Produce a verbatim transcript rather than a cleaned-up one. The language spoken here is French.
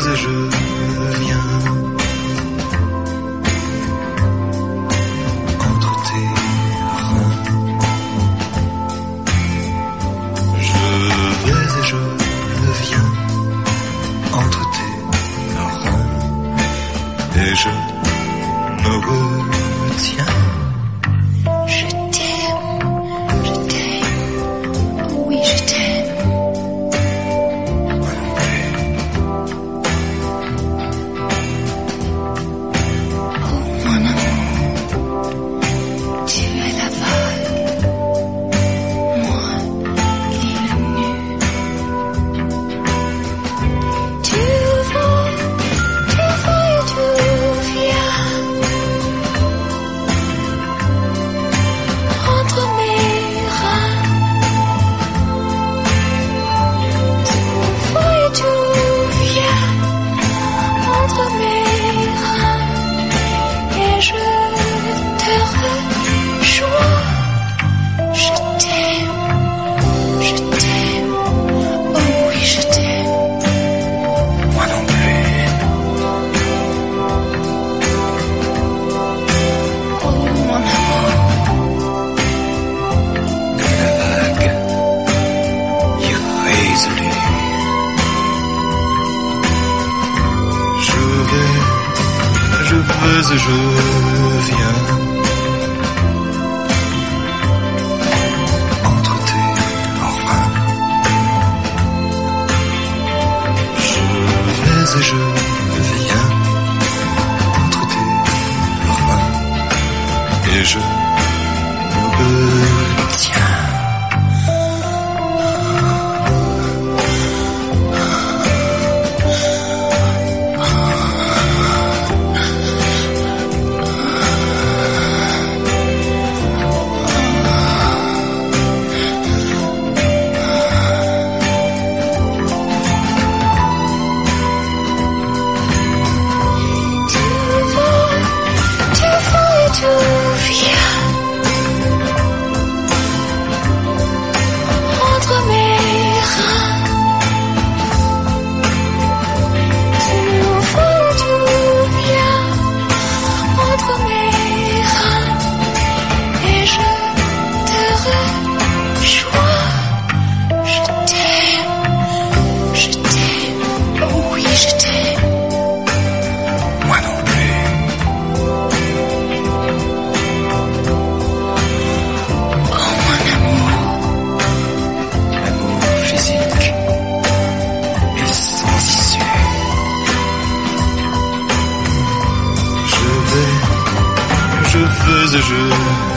et je viens entre tes reins. Je vais et je viens entre tes reins. Et je me retiens. Je t'aime, je t'aime, oui je t'aime. Moi non plus. Oh mon amour, tu es la vague, moi l'île nue. Tu vas, tu vas et tu viens entre mes reins. Tu vas et tu viens entre mes reins. Et je te rejoins. Je t'aime, je t'aime, oh oui je t'aime. Moi non plus. Oh mon amour, Comme la vague irrésolue. Je vais, je vais et je viens entre tes reins. Je vais et je viens entre tes reins. Et je me retiens. tu vas, tu vas et tu viens entre mes reins. Tu vas et tu viens entre mes reins. Et je te rejoins. Je t'aime, je t'aime, oh oui je t'aime. Moi non plus. Oh mon amour, L'amour physique est sans issue. Je vais, je vais et je